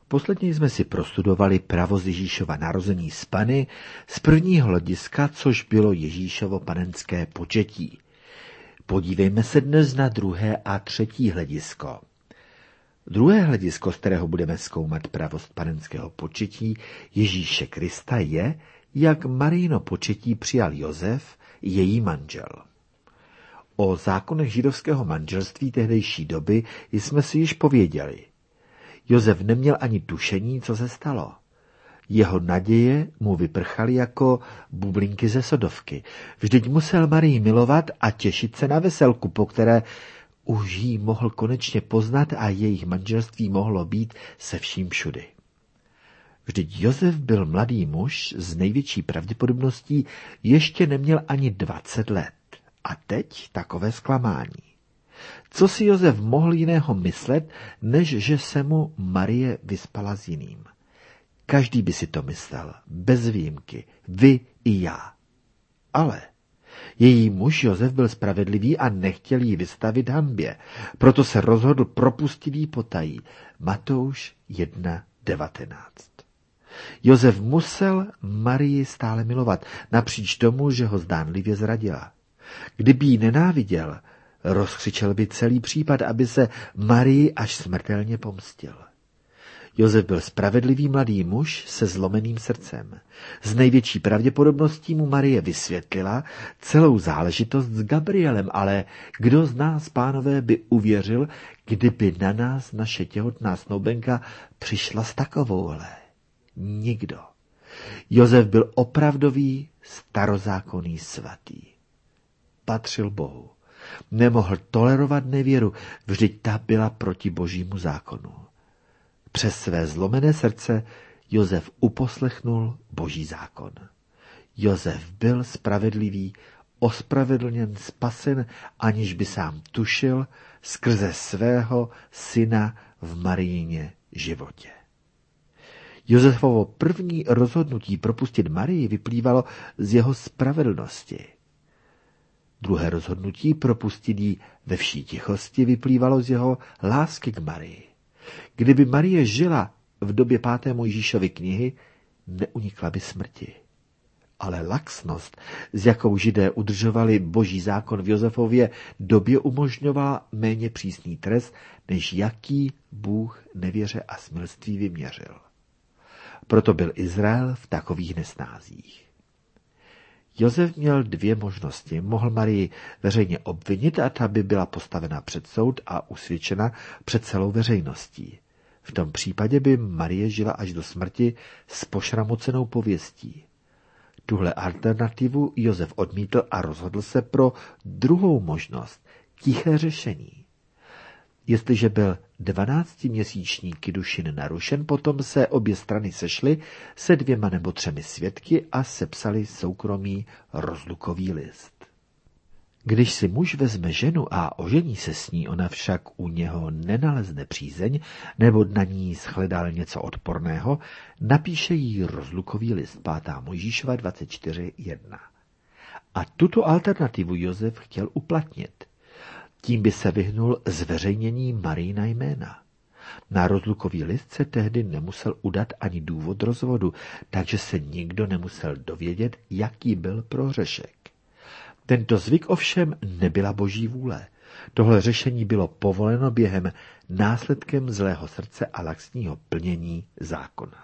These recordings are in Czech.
Posledně jsme si prostudovali pravost Ježíšova narození z Panny z prvního hlediska, což bylo Ježíšovo panenské početí. Podívejme se dnes na druhé a třetí hledisko. Druhé hledisko, z kterého budeme zkoumat pravost panenského početí Ježíše Krista, je, jak Marijino početí přijal Josef, její manžel. O zákonech židovského manželství tehdejší doby jsme si již pověděli. Josef neměl ani tušení, co se stalo. Jeho naděje mu vyprchaly jako bublinky ze sodovky. Vždyť musel Marii milovat a těšit se na veselku, po které už jí mohl konečně poznat a jejich manželství mohlo být se vším všudy. Vždyť Josef byl mladý muž, z největší pravděpodobností ještě neměl ani 20 let. A teď takové zklamání. Co si Josef mohl jiného myslet, než že se mu Marie vyspala s jiným? Každý by si to myslel, bez výjimky, vy i já. Ale její muž Josef byl spravedlivý a nechtěl jí vystavit hanbě, proto se rozhodl propustit jí potají. Matouš 1.19. Josef musel Marii stále milovat, napříč tomu, že ho zdánlivě zradila. Kdyby jí nenáviděl, rozkřičel by celý případ, aby se Marii až smrtelně pomstil. Josef byl spravedlivý mladý muž se zlomeným srdcem. Z největší pravděpodobností mu Marie vysvětlila celou záležitost s Gabrielem, ale kdo z nás, pánové, by uvěřil, kdyby na nás naše těhotná snoubenka přišla s takovouhle? Nikdo. Josef byl opravdový starozákonný svatý. Patřil Bohu. Nemohl tolerovat nevěru, vždyť ta byla proti božímu zákonu. Přes své zlomené srdce Josef uposlechnul boží zákon. Josef byl spravedlivý, ospravedlněn, spasen, aniž by sám tušil, skrze svého syna v Marijině životě. Josefovo první rozhodnutí propustit Marii vyplývalo z jeho spravedlnosti. Druhé rozhodnutí propustit ji ve vší tichosti vyplývalo z jeho lásky k Marii. Kdyby Marie žila v době 5. Mojžíšovy knihy, neunikla by smrti. Ale laxnost, s jakou Židé udržovali boží zákon v Josefově době, umožňovala méně přísný trest, než jaký Bůh nevěře a smilství vyměřil. Proto byl Izrael v takových nesnázích. Josef měl dvě možnosti. Mohl Marii veřejně obvinit a ta by byla postavena před soud a usvědčena před celou veřejností. V tom případě by Marie žila až do smrti s pošramocenou pověstí. Tuhle alternativu Josef odmítl a rozhodl se pro druhou možnost, tiché řešení. Jestliže byl 12měsíční kidušin narušen, potom se obě strany sešly se 2 nebo 3 svědky a sepsali soukromý rozlukový list. Když si muž vezme ženu a ožení se s ní, ona však u něho nenalezne přízeň nebo na ní shledal něco odporného, napíše jí rozlukový list 5. Mojžíšova 24.1. A tuto alternativu Josef chtěl uplatnit. Tím by se vyhnul zveřejnění Marijina jména. Na rozlukový list se tehdy nemusel udat ani důvod rozvodu, takže se nikdo nemusel dovědět, jaký byl prohřešek. Tento zvyk ovšem nebyla boží vůle. Tohle řešení bylo povoleno během následkem zlého srdce a laxního plnění zákona.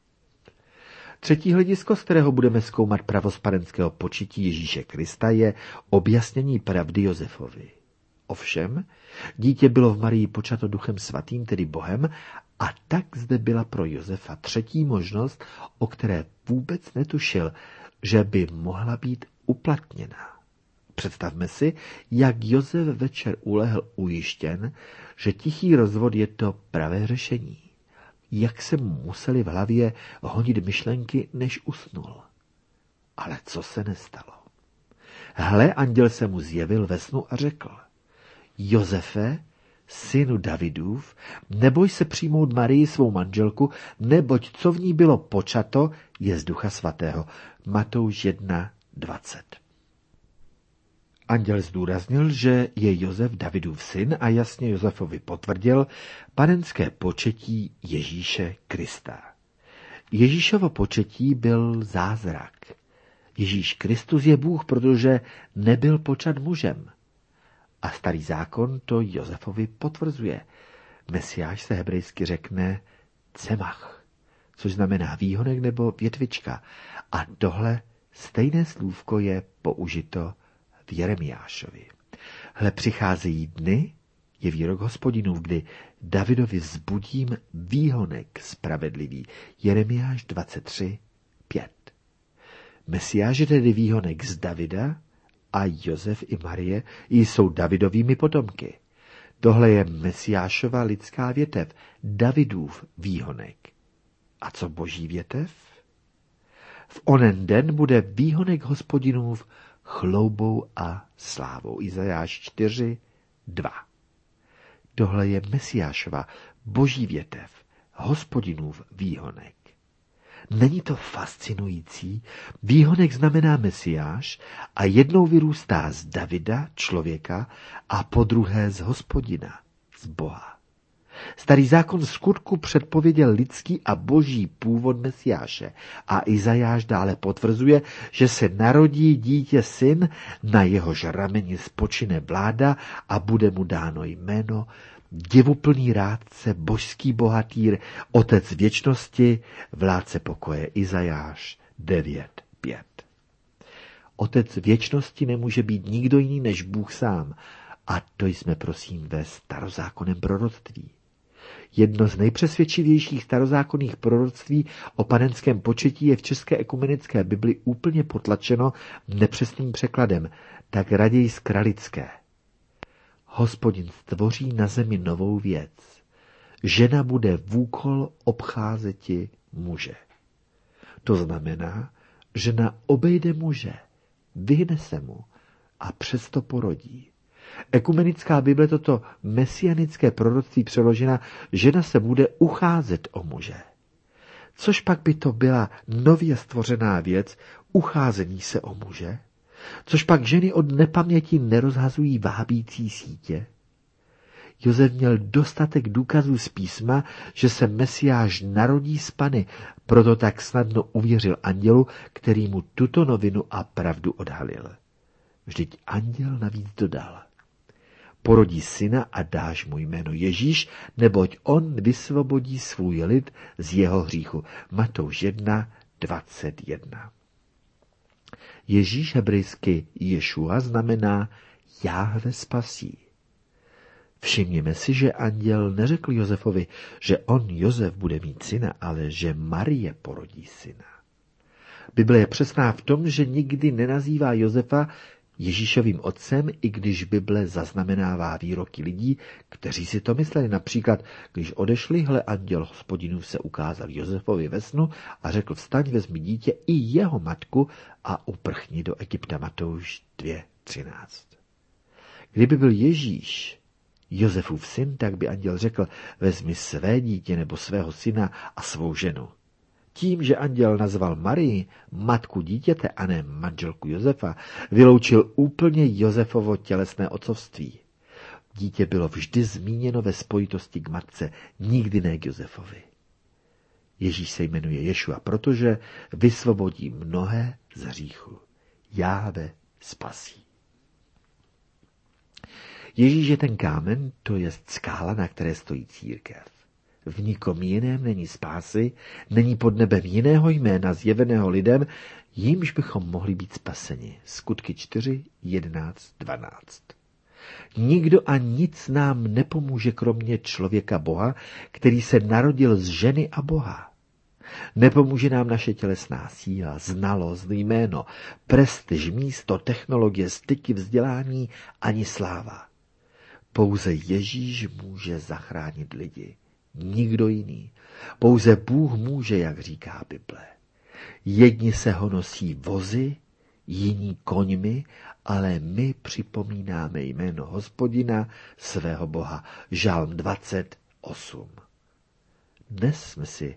Třetí hledisko, z kterého budeme zkoumat pravost panenského početí Ježíše Krista, je objasnění pravdy Josefovi. Ovšem, dítě bylo v Marii počato Duchem svatým, tedy Bohem, a tak zde byla pro Josefa třetí možnost, o které vůbec netušil, že by mohla být uplatněna. Představme si, jak Josef večer ulehl ujištěn, že tichý rozvod je to pravé řešení. Jak se mu museli v hlavě honit myšlenky, než usnul. Ale co se nestalo? Hle, anděl se mu zjevil ve snu a řekl: Josefe, synu Davidův, neboj se přijmout Marii svou manželku, neboť co v ní bylo počato, je z Ducha svatého. Matouš 1.20. Anděl zdůraznil, že je Josef Davidův syn a jasně Josefovi potvrdil panenské početí Ježíše Krista. Ježíšovo početí byl zázrak. Ježíš Kristus je Bůh, protože nebyl počat mužem. A starý zákon to Josefovi potvrzuje. Mesiáš se hebrejsky řekne cemach, což znamená výhonek nebo větvička. A tohle stejné slůvko je použito v Jeremiášovi. Hle, přicházejí dny, je výrok Hospodinův, kdy Davidovi vzbudím výhonek spravedlivý. Jeremiáš 23:5. Mesiáš je tedy výhonek z Davida a Josef i Marie jsou Davidovými potomky. Tohle je Mesiášova lidská větev, Davidův výhonek. A co boží větev? V onen den bude výhonek Hospodinův chloubou a slávou. Izajáš 4:2. Tohle je Mesiášova boží větev, Hospodinův výhonek. Není to fascinující? Výhonek znamená Mesiáš a jednou vyrůstá z Davida, člověka, a podruhé z Hospodina, z Boha. Starý zákon skutku předpověděl lidský a boží původ Mesiáše a Izajáš dále potvrzuje, že se narodí dítě syn, na jehož rameni spočine vláda a bude mu dáno jméno divuplný rádce, božský bohatýr, otec věčnosti, vládce pokoje. Izajáš 9:5. Otec věčnosti nemůže být nikdo jiný než Bůh sám. A to jsme prosím ve starozákonném proroctví. Jedno z nejpřesvědčivějších starozákonných proroctví o panenském početí je v České ekumenické Bibli úplně potlačeno nepřesným překladem, tak raději z kralické. Hospodin stvoří na zemi novou věc. Žena bude vůkol obcházeti muže. To znamená, žena obejde muže, vyhne se mu a přesto porodí. Ekumenická Bible toto mesianické proroctví přeložena, žena se bude ucházet o muže. Což pak by to byla nově stvořená věc, ucházení se o muže? Což pak ženy od nepaměti nerozhazují vábící sítě? Josef měl dostatek důkazů z písma, že se Mesiáš narodí z Panny, proto tak snadno uvěřil andělu, který mu tuto novinu a pravdu odhalil. Vždyť anděl navíc dodal: porodí syna a dáš mu jméno Ježíš, neboť on vysvobodí svůj lid z jeho hříchu. Matouš 1:21. Ježíš hebrejsky Ješua znamená Jáhve spasí. Všimněme si, že anděl neřekl Josefovi, že on, Josef, bude mít syna, ale že Marie porodí syna. Bible je přesná v tom, že nikdy nenazývá Josefa Ježíšovým otcem, i když Bible zaznamenává výroky lidí, kteří si to mysleli. Například, když odešli, hle, anděl Hospodinův se ukázal Josefovi ve snu a řekl: vstaň, vezmi dítě i jeho matku a uprchni do Egypta. Matouš 2:13. Kdyby byl Ježíš Josefův syn, tak by anděl řekl: vezmi své dítě nebo svého syna a svou ženu. Tím, že anděl nazval Marii matku dítěte a ne manželku Josefa, vyloučil úplně Josefovo tělesné otcovství. Dítě bylo vždy zmíněno ve spojitosti k matce, nikdy ne k Josefovi. Ježíš se jmenuje Ješua, protože vysvobodí mnohé z hříchu. Jáhve spasí. Ježíš je ten kámen, to je skála, na které stojí církev. V nikom jiném není spásy, není pod nebem jiného jména zjeveného lidem, jímž bychom mohli být spaseni. Skutky 4:11-12. Nikdo a nic nám nepomůže kromě člověka Boha, který se narodil z ženy a Boha. Nepomůže nám naše tělesná síla, znalost, jméno, prestiž, místo, technologie, styky, vzdělání ani sláva. Pouze Ježíš může zachránit lidi. Nikdo jiný. Pouze Bůh může, jak říká Bible. Jedni se honosí vozy, jiní koňmi, ale my připomínáme jméno Hospodina, svého Boha. Žalm 28. Dnes jsme si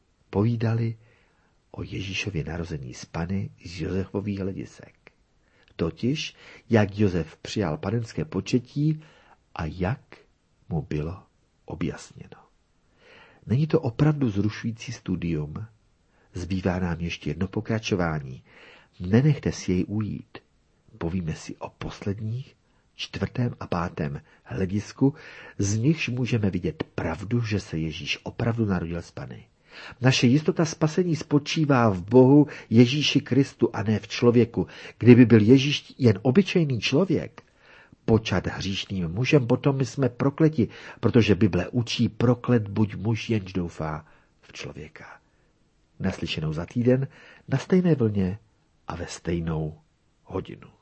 povídali o Ježíšově narození z Panny z Josefových hledisek. totiž, jak Josef přijal panenské početí a jak mu bylo objasněno. Není to opravdu zrušující studium? Zbývá nám ještě jedno pokračování. Nenechte si jej ujít. Povíme si o posledních, 4. a 5. hledisku, z nichž můžeme vidět pravdu, že se Ježíš opravdu narodil z Panny. Naše jistota spasení spočívá v Bohu Ježíši Kristu a ne v člověku. Kdyby byl Ježíš jen obyčejný člověk, počat hříšným mužem, potom my jsme prokleti, protože Bible učí proklet buď muž, jenž doufá v člověka. Naslyšenou za týden, na stejné vlně a ve stejnou hodinu.